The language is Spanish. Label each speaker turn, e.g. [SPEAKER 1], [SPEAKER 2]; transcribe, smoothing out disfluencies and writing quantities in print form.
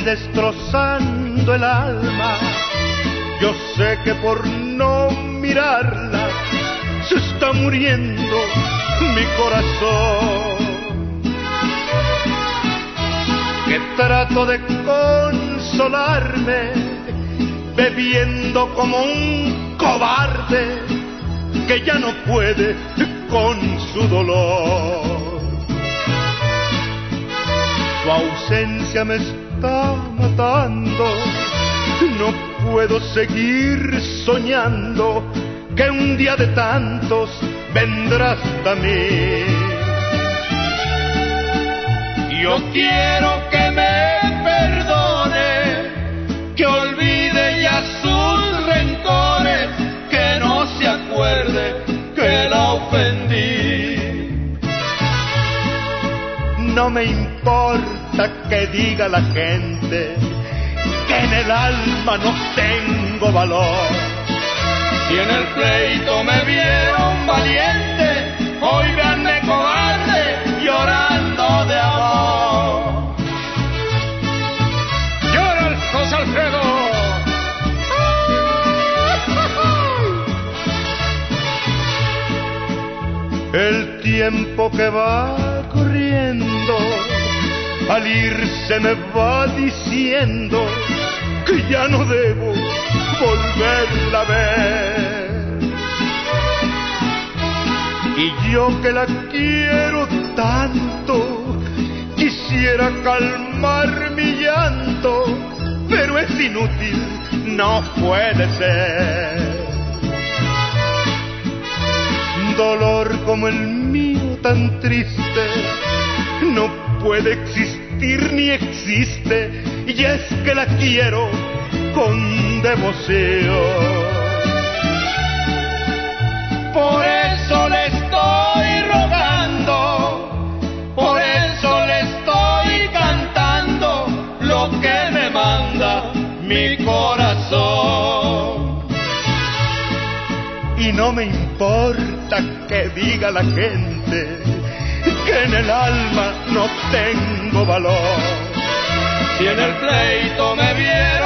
[SPEAKER 1] destrozando el alma. Yo sé que por no mirarla se está muriendo mi corazón, que trato de consolarme bebiendo como un cobarde que ya no puede con su dolor. Su ausencia me está matando, no puedo seguir soñando que un día de tantos vendrá hasta mí. Yo quiero que me perdone, que olvide ya sus rencores, que no se acuerde que la ofendí. No me importa que diga la gente que en el alma no tengo valor. Si en el pleito me vieron valiente, hoy véanme cobarde llorando de amor.
[SPEAKER 2] ¡Llora, José Alfredo!
[SPEAKER 1] El tiempo que va corriendo, al irse me va diciendo que ya no debo volverla a ver. Y yo que la quiero tanto, quisiera calmar mi llanto, pero es inútil, no puede ser. Dolor como el mío tan triste no puede existir ni existe, y es que la quiero con devoción. Por eso le estoy rogando, por eso le estoy cantando lo que me manda mi corazón. Y no me importa que diga la gente que en el alma no tengo valor.
[SPEAKER 2] Si en el pleito me vieron